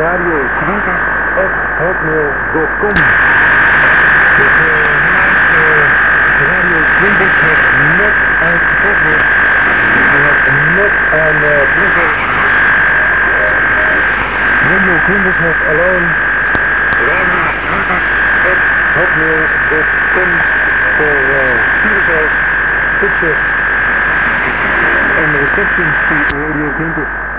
radio20@hotmail.com. Dus Radio 20 heeft net uitgevoerd. Die heeft net aan vroeger. Radio 20 heeft alleen radio20@hotmail.com voor stuurgeld, succes en receptie voor Radio 20.